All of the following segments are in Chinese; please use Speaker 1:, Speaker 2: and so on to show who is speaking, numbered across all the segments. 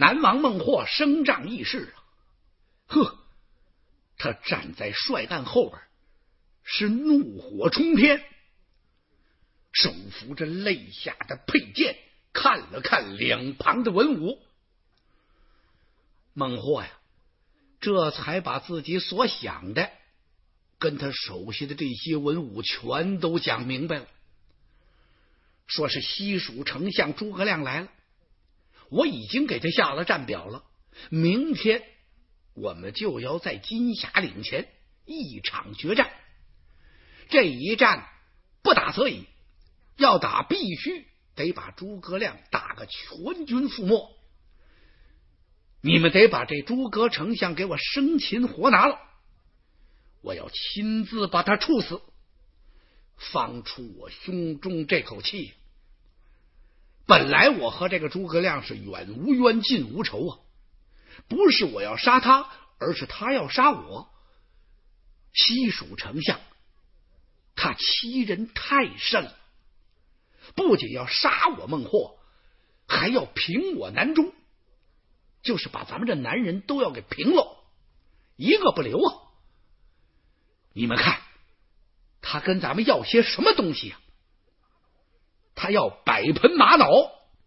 Speaker 1: 南王孟获声仗义士啊，呵，他站在帅案后边，是怒火冲天，手扶着肋下的佩剑，看了看两旁的文武。孟获呀，这才把自己所想的跟他手下的这些文武全都讲明白了，说是西蜀丞相诸葛亮来了，我已经给他下了战表了，明天我们就要在金霞岭前一场决战，这一战不打则已，要打必须得把诸葛亮打个全军覆没，你们得把这诸葛丞相给我生擒活拿了，我要亲自把他处死，放出我胸中这口气。本来我和这个诸葛亮是远无冤近无仇啊，不是我要杀他，而是他要杀我。西蜀丞相他欺人太甚了，不仅要杀我孟获，还要平我南中，就是把咱们这男人都要给平了，一个不留啊！你们看他跟咱们要些什么东西啊？他要100盆玛瑙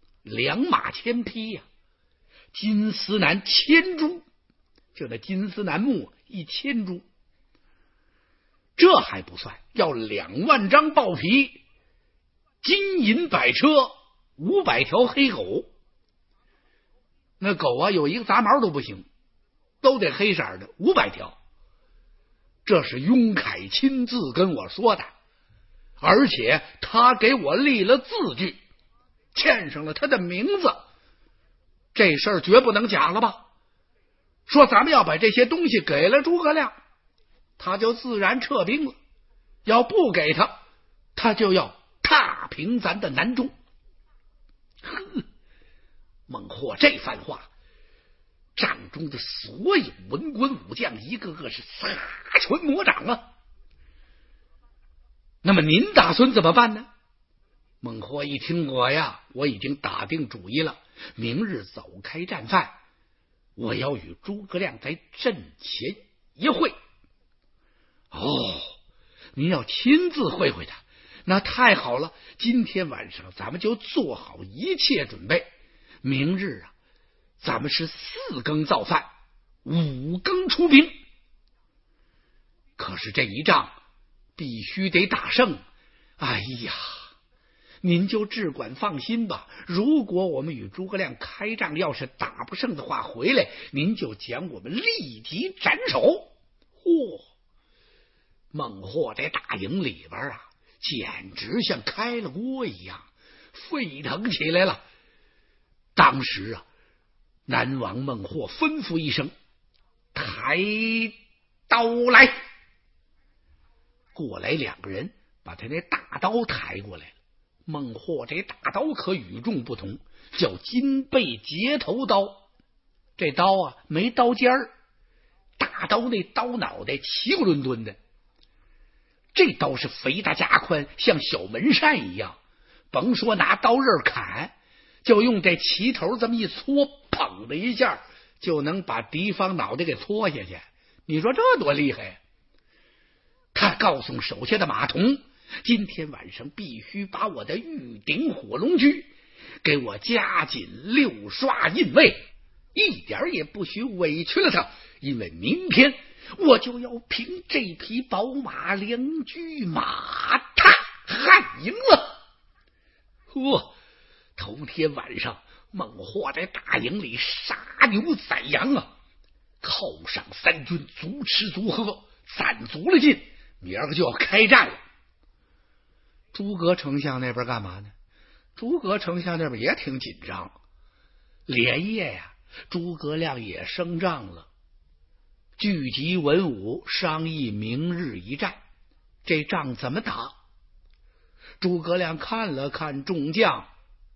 Speaker 1: ，2马1000匹呀，金丝楠1000株，就那金丝楠木1000株。这还不算，要2万张豹皮，金银100车，500条黑狗。那狗啊，有一个杂毛都不行，都得黑色的，500条。这是雍凯亲自跟我说的，而且他给我立了字据，签上了他的名字，这事儿绝不能假了吧？说咱们要把这些东西给了诸葛亮，他就自然撤兵了，要不给他，他就要踏平咱的南中。哼，孟获这番话，帐中的所有文官武将一个个是撒拳魔掌啊。那么您打算怎么办呢？孟获一听，我已经打定主意了，明日走开战饭，我要与诸葛亮在阵前一会。哦，您要亲自会会他，那太好了，今天晚上咱们就做好一切准备，明日啊，咱们是4更造饭，5更出兵。可是这一仗必须得打胜，哎呀，您就只管放心吧，如果我们与诸葛亮开仗要是打不胜的话，回来您就将我们立即斩首。嚯，孟获这大营里边啊，简直像开了锅一样，沸腾起来了。当时啊，南王孟获吩咐一声，抬刀来。过来2个人把他那大刀抬过来了。孟获这大刀可与众不同，叫金背截头刀。这刀啊没刀尖儿，大刀那刀脑袋齐咕伦敦的。这刀是肥大加宽，像小门扇一样，甭说拿刀刃砍，就用这齐头这么一搓，砰的一下就能把敌方脑袋给搓下去。你说这多厉害呀！他告诉手下的马童，今天晚上必须把我的玉鼎火龙驹给我加紧6刷印位，一点也不许委屈了他，因为明天我就要凭这匹宝马2驹马踏汉营了。头天晚上孟获在大营里杀牛宰羊啊，犒赏3军，足吃足喝，攒足了劲，明儿个就要开战了。诸葛丞相那边干嘛呢？诸葛丞相那边也挺紧张，连夜呀，诸葛亮也升帐了，聚集文武商议明日一战。这仗怎么打？诸葛亮看了看众将，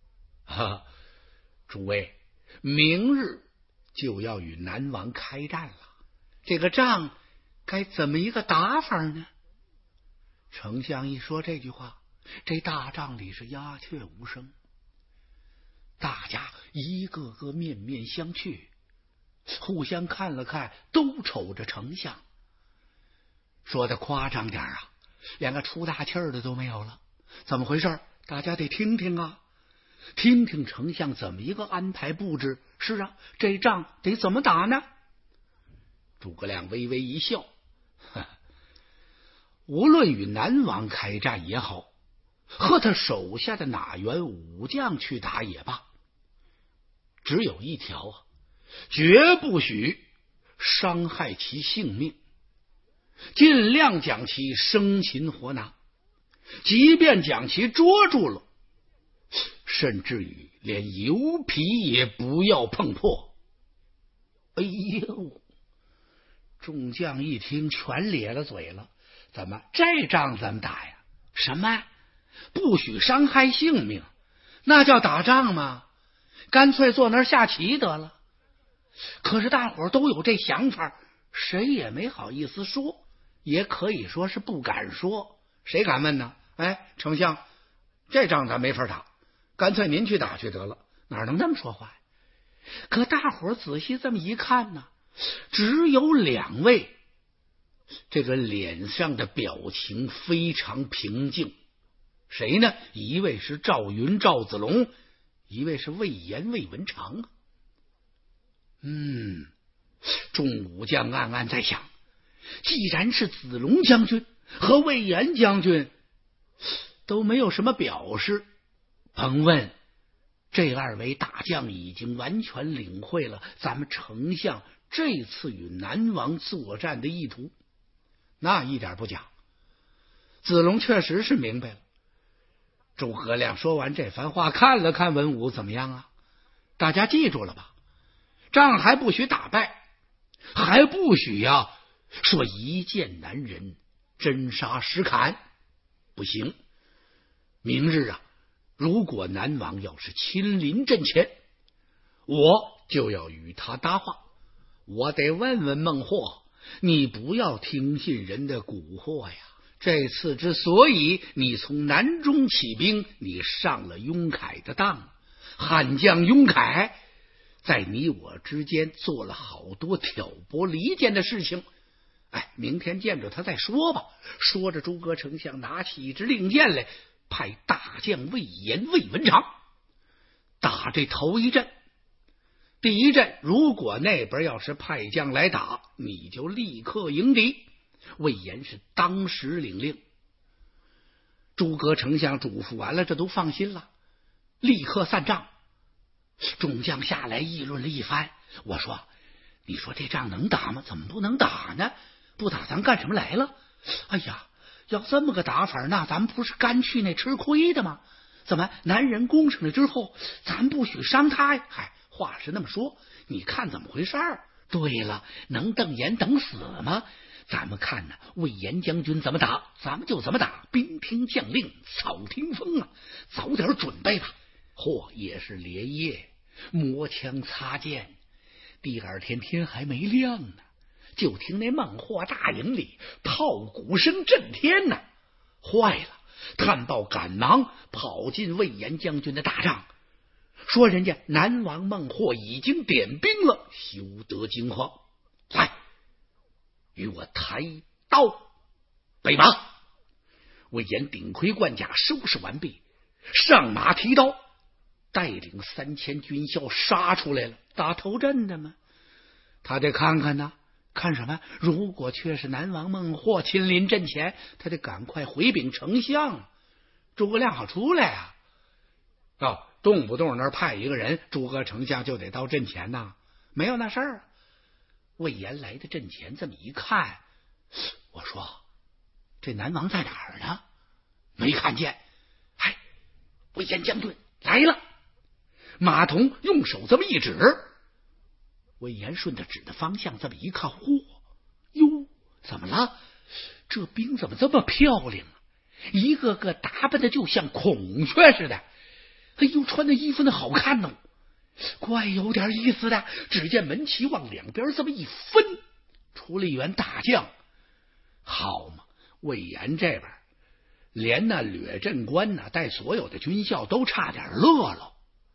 Speaker 1: 诸位，明日就要与南王开战了，这个仗该怎么一个打法呢？丞相一说这句话，这大帐里是鸦雀无声。 大家一个个面面相觑，互相看了看，都瞅着丞相。说的夸张点啊，连个出大气儿的都没有了。怎么回事？大家得听听啊，听听丞相怎么一个安排布置。是啊，这仗得怎么打呢？诸葛亮微微一笑，无论与南王开战也好，和他手下的哪员武将去打也罢，只有一条啊，绝不许伤害其性命，尽量将其生擒活拿，即便将其捉住了，甚至于连油皮也不要碰破。哎呦！众将一听，全咧了嘴了。怎么这仗怎么打呀？什么不许伤害性命？那叫打仗吗？干脆坐那儿下棋得了。可是大伙都有这想法，谁也没好意思说，也可以说是不敢说。谁敢问呢？哎，丞相，这仗咱没法打，干脆您去打去得了。哪能那么说话呀？可大伙仔细这么一看呢，只有两位，这个脸上的表情非常平静。谁呢？一位是赵云赵子龙，一位是魏延魏文长。众武将暗暗在想，既然是子龙将军和魏延将军都没有什么表示，甭问，这二位大将已经完全领会了咱们丞相这次与南王作战的意图。那一点不假，子龙确实是明白了。诸葛亮说完这番话，看了看文武，怎么样啊？大家记住了吧？仗还不许打败，还不许呀说一见难人，真杀实砍，不行。明日啊，如果南王要是亲临阵前，我就要与他搭话。我得问问孟获，你不要听信人的蛊惑呀。这次之所以你从南中起兵，你上了雍凯的当，悍将雍凯在你我之间做了好多挑拨离间的事情。哎，明天见着他再说吧。说着，诸葛丞相拿起一支令箭来，派大将魏延魏文长打这头一阵。第一阵，如果那边要是派将来打，你就立刻迎敌。魏延是当时领令。诸葛丞相嘱咐完了，这都放心了，立刻散帐。众将下来议论了一番。我说，你说这仗能打吗？怎么不能打呢？不打咱干什么来了？哎呀，要这么个打法，那咱们不是干去那吃亏的吗？怎么男人攻上来之后，咱不许伤他呀？嗨，话是那么说，你看怎么回事？对了，能瞪眼等死吗？咱们看呢，魏延将军怎么打，咱们就怎么打。兵听将令，草听风啊！早点准备吧。嚯，也是连夜磨枪擦剑。第二天天还没亮呢，就听那孟获大营里炮鼓声震天呐！坏了！探报赶忙跑进魏延将军的大帐，说人家南王孟获已经点兵了，休得惊慌。来，与我抬刀备马。魏延顶盔贯甲收拾完毕，上马提刀，带领3000军校杀出来了。打头阵的吗？他得看看呢。看什么？如果却是南王孟获亲临阵前，他得赶快回禀丞相，诸葛亮好出来啊！动不动那儿派一个人，诸葛丞相就得到阵前呐？没有那事儿。魏延来的阵前，这么一看，我说这南王在哪儿呢？没看见。哎，魏延将军来了。马童用手这么一指，魏延顺着指的方向这么一看，嚯哟，怎么了？这兵怎么这么漂亮啊？一个个打扮的就像孔雀似的。哎呦，穿的衣服那好看哦，怪有点意思的。只见门旗往两边这么一分，出了一员大将。好嘛，魏延这边连那掠阵官带所有的军校都差点乐了。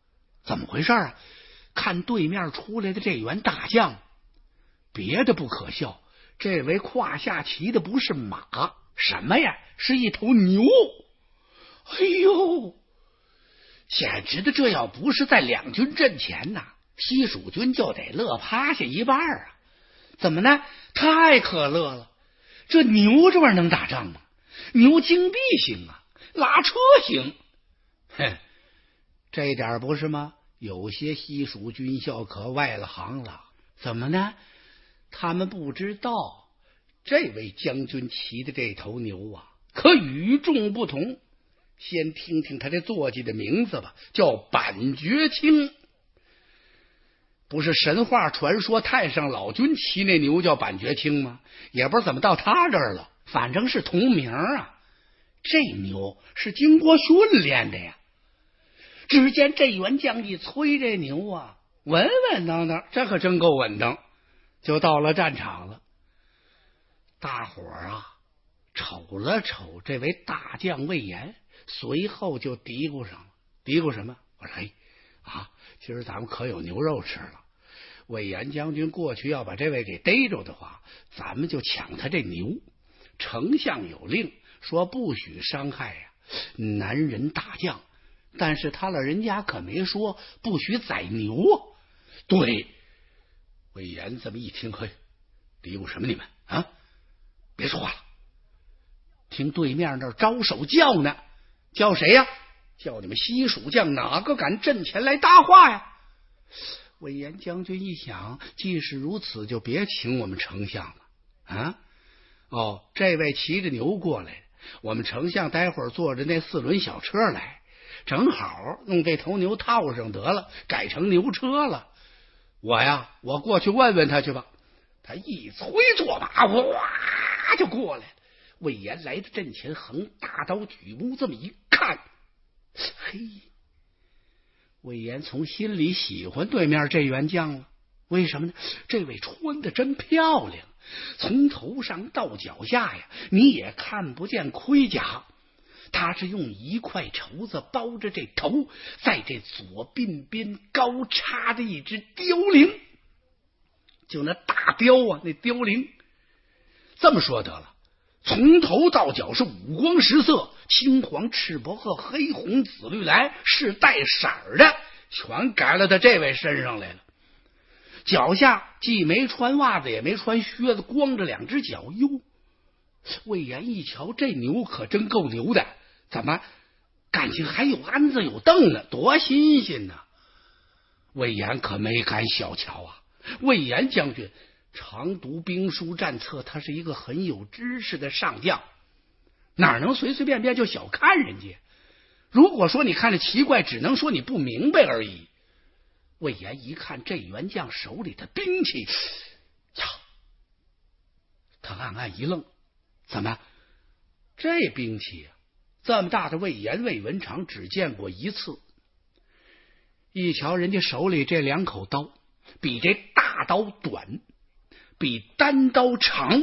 Speaker 1: 怎么回事啊？看对面出来的这员大将，别的不可笑，这位胯下骑的不是马，什么呀？是一头牛。哎呦，简直的，这要不是在两军阵前呐，西蜀军就得乐趴下一半啊！怎么呢？太可乐了！这牛这玩意儿能打仗吗？牛精臂行啊，拉车行。哼，这点不是吗？有些西蜀军校可外了行了。怎么呢？他们不知道这位将军骑的这头牛啊，可与众不同。先听听他这坐骑的名字吧，叫板绝青。不是神话传说太上老君骑那牛叫板绝青吗？也不知道怎么到他这儿了，反正是同名啊。这牛是经过训练的呀。只见这员将一催这牛啊，稳稳当当，这可真够稳当，就到了战场了。大伙儿啊瞅了瞅这位大将魏延，随后就嘀咕上了。嘀咕什么？我说嘿啊，今儿咱们可有牛肉吃了。魏延将军过去要把这位给逮着的话，咱们就抢他这牛。丞相有令说不许伤害呀男人大将，但是他老人家可没说不许宰牛啊。对，魏延这么一听，嘿，嘀咕什么你们啊？别说话了。听对面那儿招手叫呢，叫谁呀？叫你们西蜀将哪个敢阵前来搭话呀？魏延将军一想，既是如此，就别请我们丞相了啊！哦，这位骑着牛过来，我们丞相待会儿坐着那4轮小车来，正好弄这头牛套上得了，改成牛车了。我过去问问他去吧。他一催坐马，哇就过来了。魏延来到阵前，横大刀举目这么一看，嘿，魏延从心里喜欢对面这员将了。为什么呢？这位穿的真漂亮，从头上到脚下呀，你也看不见盔甲，他是用一块绸子包着这头，在这左鬓边高插着一只雕翎，就那大雕啊，那雕翎。这么说得了，从头到脚是五光十色，青黄赤白褐黑红紫绿蓝，是带色的，全改到他这位身上来了。脚下既没穿袜子也没穿靴子，光着2只脚。哟，魏延一瞧，这牛可真够牛的，怎么感情还有鞍子有凳呢，多新鲜呢！魏延可没敢小瞧啊。魏延将军常读兵书战策，他是一个很有知识的上将，哪能随随便便就小看人家？如果说你看着奇怪，只能说你不明白而已。魏延一看这员将手里的兵器呀，他暗暗一愣，怎么这兵器这么大的魏延魏文长只见过一次。一瞧人家手里这2口刀，比这大刀短，比单刀长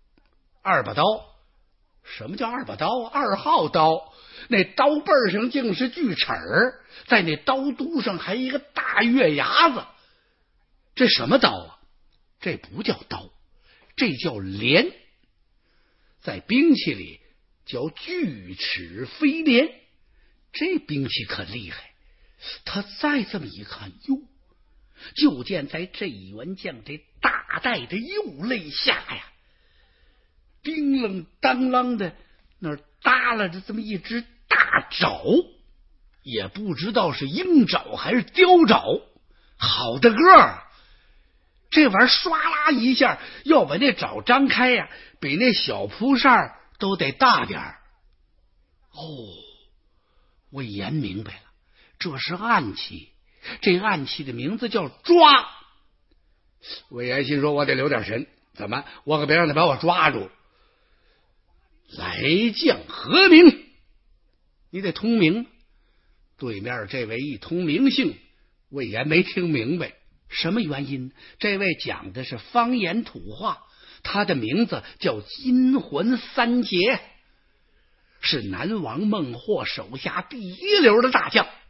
Speaker 1: ，2把刀。什么叫2把刀啊？2号刀，那刀背上竟是锯齿儿，在那刀肚上还一个大月牙子。这什么刀啊？这不叫刀，这叫镰，在兵器里叫锯齿飞镰。这兵器可厉害。他再这么一看，哟，就见在这员将这大带的右肋下呀，叮楞当啷的那儿耷拉着这么一只大爪，也不知道是鹰爪还是雕爪，好大个儿。这玩意儿唰啦一下要把那爪张开呀，比那小蒲扇都得大点儿。哦，魏延明白了，这是暗器，这暗器的名字叫抓。魏延心说，我得留点神，怎么我可别让他把我抓住。来将何名？你得通名。对面这位一通名姓，魏延没听明白，什么原因？这位讲的是方言土话，他的名字叫金魂三杰，是南王孟获手下第一流的大将。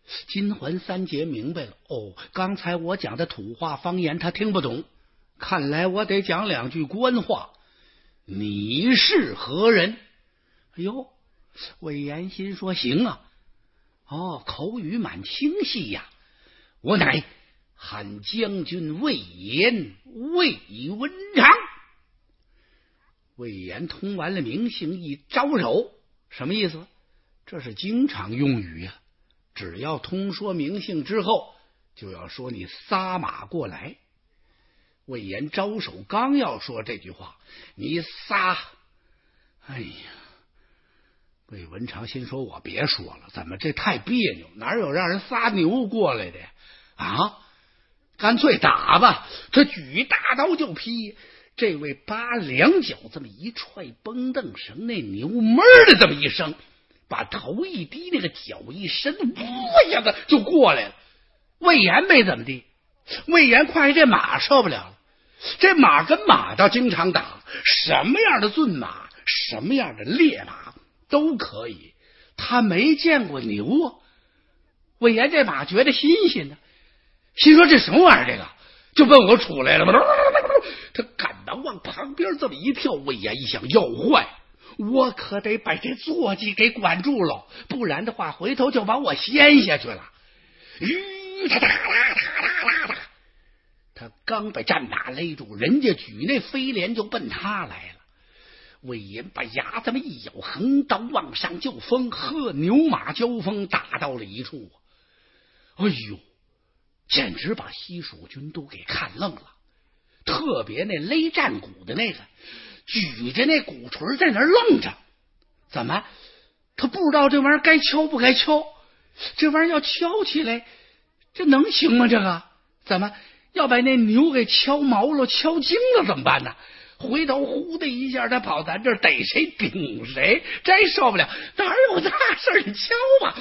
Speaker 1: 金环三姐明白了，刚才我讲的土话方言他听不懂，看来我得讲两句官话。你是何人？哎呦，魏延心说行啊，口语蛮清晰呀，我乃汉将军魏延，魏文长。魏延通完了名姓，一招手，什么意思？这是经常用语呀，只要通说名姓之后，就要说你撒马过来。魏延招手刚要说这句话，你撒，哎呀，魏文长心说我别说了，怎么这太别扭，哪有让人撒牛过来的啊？干脆打吧！这举大刀就劈，这位扒两脚这么一踹绷凳绳，那牛闷的这么一声，把头一低，那个脚一伸，呜一下子就过来了。魏延没怎么地，魏延看见这马受不了了，这马跟马倒经常打，什么样的骏马，什么样的烈马都可以，他没见过牛啊。魏延这马觉得新鲜呢，心说这什么玩意儿，这个就奔我出来了。他赶忙往旁边这么一跳，魏延一想，要坏，我可得把这坐骑给管住了，不然的话回头就把我掀下去了。他刚把战马勒住，人家举那飞镰就奔他来了。魏延把牙这么一咬，横刀往上就锋，牛马交锋打到了一处。哎呦，简直把西蜀军都给看愣了，特别那勒战鼓的那个，举着那鼓槌在那愣着，怎么他不知道这玩意儿该敲不该敲？这玩意儿要敲起来，这能行吗？这个怎么要把那牛给敲毛了、敲惊了怎么办呢？回头呼的一下，他跑咱这儿逮谁顶谁，真受不了！哪有大事你敲吧！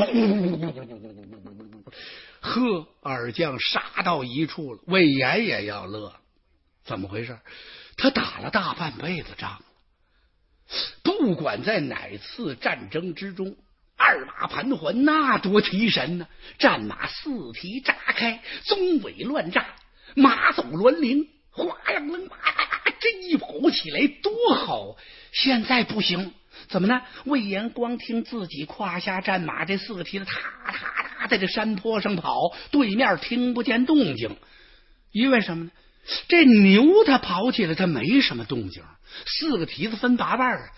Speaker 1: 呵，二将杀到一处了，魏延也要乐，怎么回事？他打了大半辈子仗了，不管在哪次战争之中，二马盘桓那多提神呢！战马四蹄炸开，鬃尾乱炸，马走銮铃，哗啷啷，这一跑起来多好！现在不行，怎么呢？魏延光听自己胯下战马这四个蹄子踏踏踏在这山坡上跑，对面听不见动静，因为什么呢？这牛它跑起来它没什么动静，四个蹄子分八瓣啊，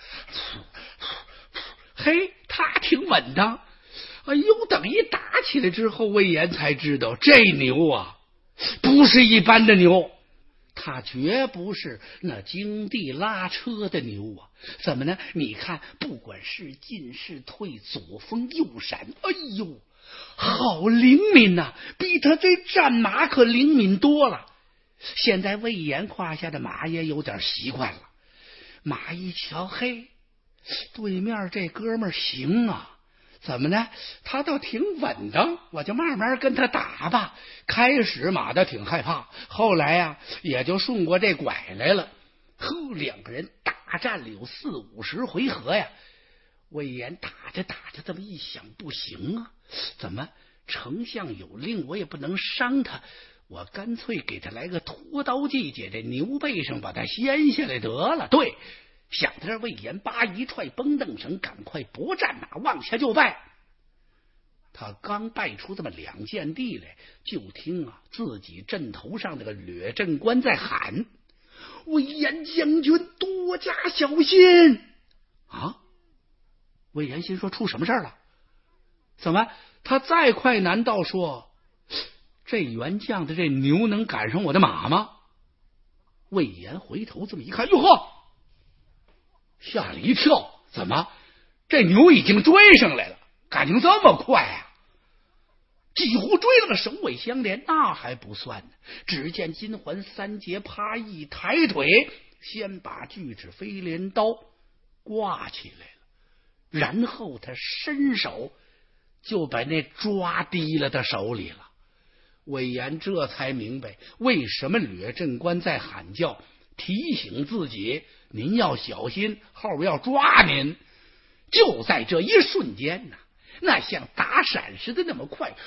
Speaker 1: 嘿，他挺稳当。哎呦，等一打起来之后，魏延才知道这牛啊不是一般的牛，他绝不是那经地拉车的牛啊！怎么呢？你看，不管是进是退，左风右闪，哎呦，好灵敏呐，比他这战马可灵敏多了。现在魏延胯下的马也有点习惯了，马一瞧，嘿，对面这哥们儿行啊，怎么呢？他倒挺稳当，我就慢慢跟他打吧。开始马倒挺害怕，后来呀，也就顺过这拐来了。两个人大战了有40-50回合呀。魏延打着打着，这么一想，不行啊，怎么丞相有令，我也不能伤他，我干脆给他来个拖刀计，解这牛背上把他掀下来得了。对，想到这，魏延叭一踹绷凳绳，赶快拨战马往下就拜。他刚拜出这么2箭地来，就听啊自己阵头上那个掠阵官在喊：“魏延将军多加小心啊！”魏延心说出什么事了？怎么他再快，难道说这元将的这牛能赶上我的马吗？魏延回头这么一看，哟呵，吓了一跳，怎么这牛已经追上来了？感情这么快啊！几乎追了个首尾相连，那还不算呢。只见金环三杰啪一抬腿，先把锯齿飞镰刀挂起来了，然后他伸手就把那抓低了他手里了。魏延这才明白为什么掠阵官在喊叫，提醒自己您要小心，后边要抓您。就在这一瞬间呢， 那像打闪似的那么快，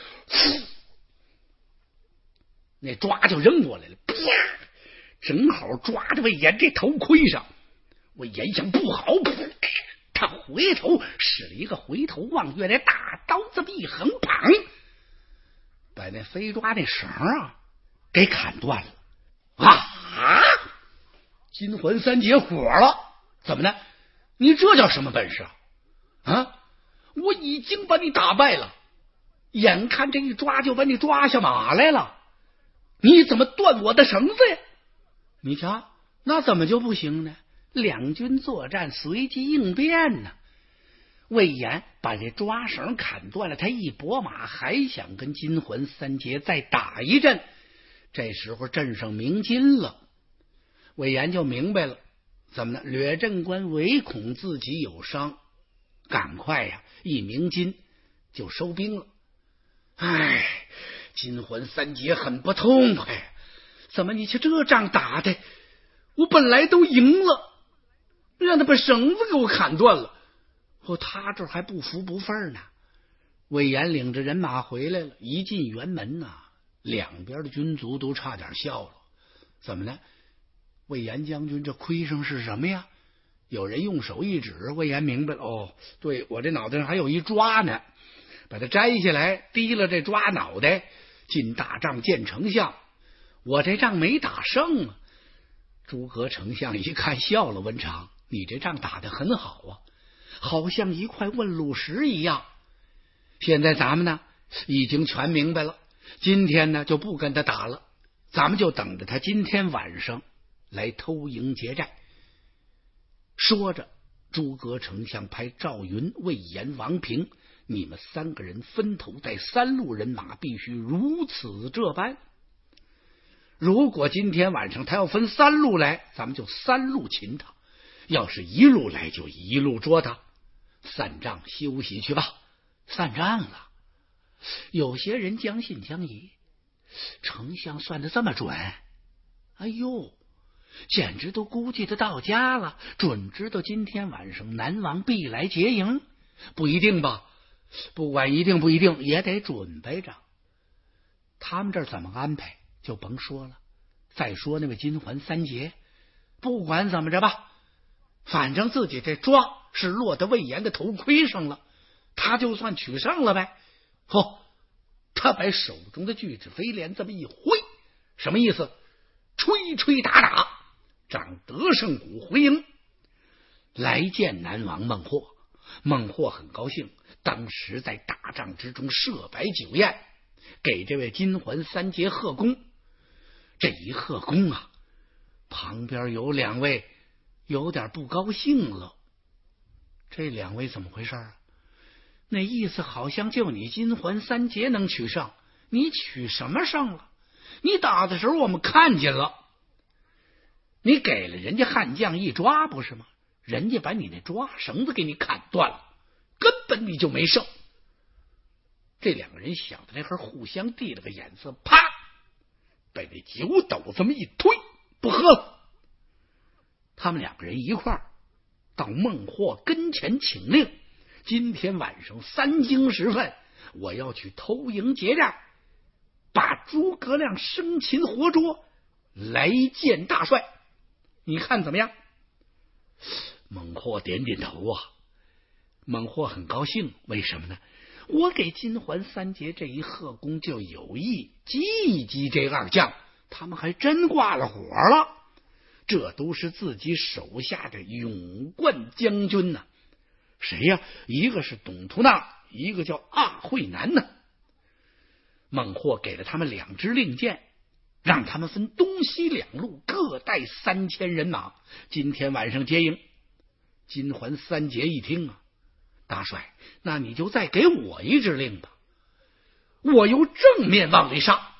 Speaker 1: 那抓就扔过来了，啪，正好抓着魏延这头盔上。魏延想不好，他回头使了一个回头望月的大刀，这么一横，砰，把那飞抓那绳给砍断了。啊！金环三杰火了，怎么呢？你这叫什么本事啊？我已经把你打败了，眼看这一抓就把你抓下马来了，你怎么断我的绳子呀？你瞧，那怎么就不行呢？两军作战，随机应变呢。魏延把这抓绳砍断了，他一拨马，还想跟金环三杰再打一阵。这时候镇上鸣金了，魏延就明白了，怎么呢？掠阵官唯恐自己有伤，赶快呀，一鸣金就收兵了。哎，金环三杰很不痛快，怎么你瞧这仗打的，我本来都赢了，让他把绳子给我砍断了，他这还不服不忿呢。魏延领着人马回来了，一进辕门两边的军卒都差点笑了。怎么呢？魏延将军这盔上是什么呀？有人用手一指，魏延明白了，对，我这脑袋上还有一抓呢，把它摘下来，提了这抓脑袋，进大帐见丞相。我这仗没打胜啊！诸葛丞相一看笑了，文长，你这仗打得很好啊，好像一块问路石一样。现在咱们呢已经全明白了，今天呢就不跟他打了，咱们就等着他今天晚上来偷营劫寨。说着，诸葛丞相派赵云、魏延、王平，你们三个人分头带3路人马，必须如此这般。如果今天晚上他要分3路来，咱们就3路擒他；要是1路来，就1路捉他。散帐休息去吧。散帐了。有些人将信将疑，丞相算得这么准？哎呦，简直都估计得到家了，准知道今天晚上南王必来劫营。不一定吧？不管一定不一定，也得准备着。他们这儿怎么安排就甭说了。再说那位金环三杰，不管怎么着吧，反正自己这抓是落到魏延的头盔上了，他就算取胜了呗。他把手中的巨齿飞镰这么一挥，什么意思？吹吹打打，掌得胜鼓回营。来见南王孟获。孟获很高兴，当时在大帐之中设摆酒宴，给这位金环三杰贺功。这一贺功旁边有2位有点不高兴了。这2位怎么回事那意思好像就你金环三杰能取胜，你取什么胜了？你打的时候我们看见了，你给了人家悍将一抓不是吗？人家把你那抓绳子给你砍断了，根本你就没胜。这2个人想到这会儿，互相递了个眼色，啪，被那酒斗这么一推，不喝了。他们2个人一块儿到孟获跟前请令，今天晚上3更时分，我要去偷营劫寨，把诸葛亮生擒活捉，来见大帅，你看怎么样？孟获点点头孟获很高兴，为什么呢？我给金环三杰这一贺功，就有意激一激这2将，他们还真挂了火了。这都是自己手下的勇冠将军呐。谁呀？一个是董突纳，一个叫阿慧南呢。孟获给了他们2支令箭，让他们分东西2路，各带3000人马，今天晚上接营。金环三杰一听大帅，那你就再给我一支令吧，我由正面往里上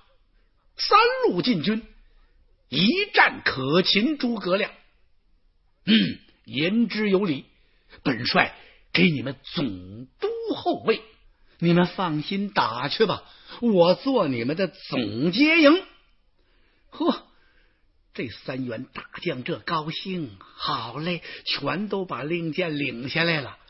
Speaker 1: ，3路进军，一战可擒诸葛亮。言之有理，本帅给你们总督后卫，你们放心打去吧，我做你们的总接营。这3员大将这高兴，好嘞，全都把令箭领下来了。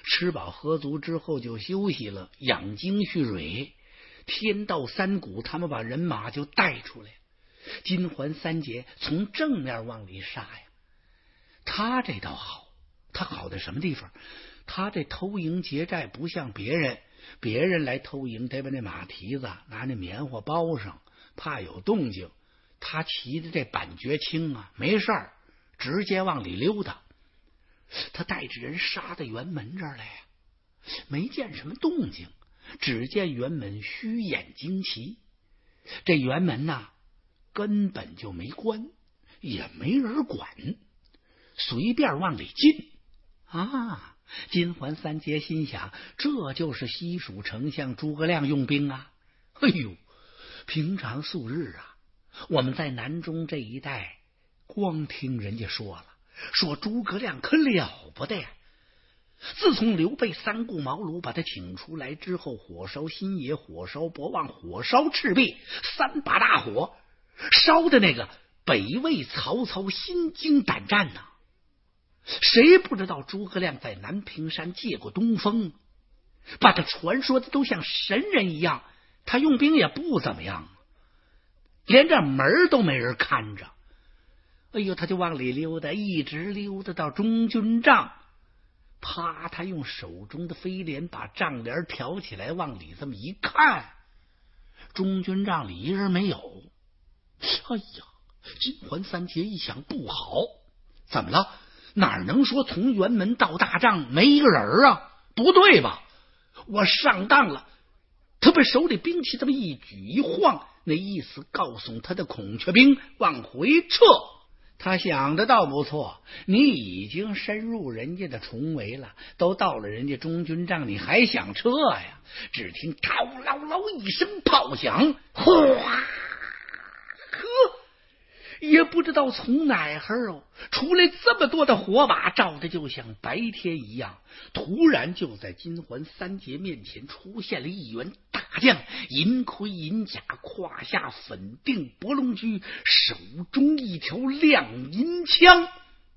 Speaker 1: 吃饱喝足之后就休息了，养精蓄锐。天到三鼓，他们把人马就带出来。金环三杰从正面往里杀呀。他这倒好，他好在什么地方？他这偷营劫寨不像别人来偷营得把那马蹄子拿那棉花包上，怕有动静。他骑着这板绝青啊，没事儿，直接往里溜达。他带着人杀到辕门这儿来呀，没见什么动静，只见辕门虚掩旌旗。这辕门呐，根本就没关，也没人管，随便往里进啊！金环三杰心想，这就是西蜀丞相诸葛亮用兵啊！哎呦，平常素日啊，我们在南中这一带，光听人家说了，说诸葛亮可了不得呀！自从刘备三顾茅庐把他请出来之后，火烧新野，火烧博望，火烧赤壁，三把大火烧的那个北魏曹操心惊胆战呐！谁不知道诸葛亮在南屏山借过东风，把他传说的都像神人一样，他用兵也不怎么样，连这门都没人看着。哎呦，他就往里溜达，一直溜达到中军帐，啪，他用手中的飞帘把帐帘挑起来，往里这么一看，中军帐里一人没有。哎呀，金环三杰一想，不好，怎么了？哪能说从辕门到大帐没一个人啊？不对吧？我上当了。他把手里兵器这么一举一晃，那意思告诉他的孔雀兵往回撤。他想的倒不错，你已经深入人家的重围了，都到了人家中军帐，你还想撤呀？只听嗷嗷嗷一声炮响，哗，也不知道从哪儿出来这么多的火把，照的就像白天一样。突然就在金环三杰面前出现了一员大将，银盔银甲，胯下粉定博龙驹，手中一条亮银枪。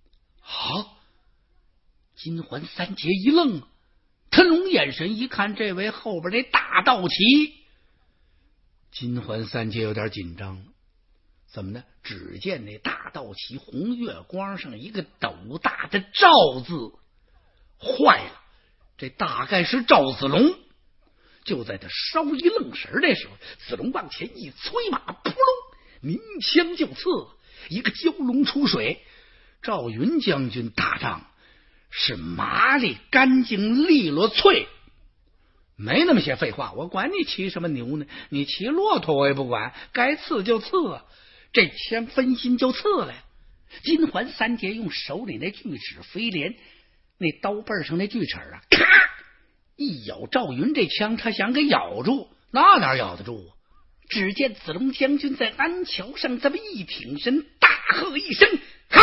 Speaker 1: 金环三杰一愣，他用眼神一看，这位后边那大道旗。金环三杰有点紧张了，怎么呢？只见那大道旗红月光上一个斗大的赵字，坏了，这大概是赵子龙。就在他稍一愣神的时候，子龙往前一催马，扑隆，鸣枪就刺，一个蛟龙出水。赵云将军打仗是麻利干净利落脆，没那么些废话。我管你骑什么牛呢？你骑骆驼我也不管，该刺就刺啊！这枪分心就刺来。金环三杰用手里那锯齿飞镰，那刀背上那锯齿啊，咔一咬赵云这枪，他想给咬住，那哪咬得住啊？只见子龙将军在鞍桥上这么一挺身，大喝一声，哈！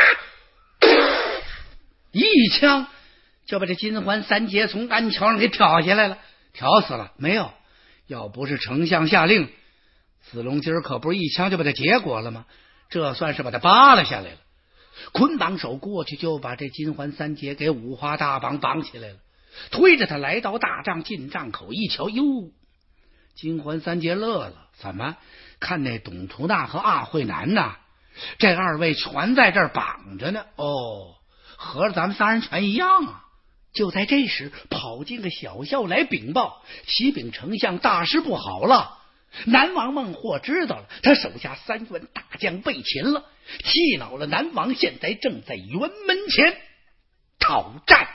Speaker 1: 一枪就把这金环三杰从鞍桥上给挑下来了。挑死了没有？要不是丞相下令，子龙今儿可不是一枪就把他结果了吗？这算是把他扒拉下来了。捆绑手过去就把这金环三杰给五花大绑绑起来了，推着他来到大帐，进帐口一瞧，哟，金环三杰乐了，怎么看那董图纳和阿慧南呐？这二位全在这儿绑着呢。哦，合着咱们仨人全一样啊！就在这时，跑进个小校来禀报，启禀丞相，大事不好了！南王孟获知道了，他手下3员大将被擒了，气恼了南王，现在正在辕门前讨战。